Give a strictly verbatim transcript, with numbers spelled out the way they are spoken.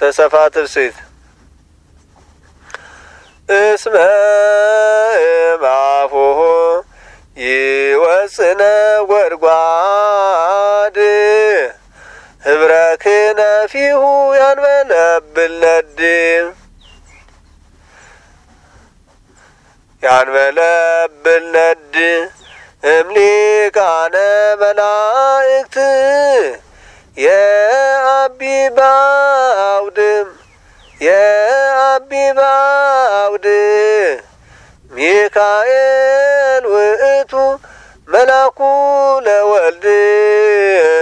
ተሰፋት ርሲት እስመ ማፉሁ ይወስነ ወርጓድ ህብረክነ ፊሁ ያንበለብል ነድ ያንበለብል ነድ እምሊቃነ መላእክት የአቢ ባውድ የአቢ ባውድ ሚካኤል ውእቱ መላኩ ለወልድ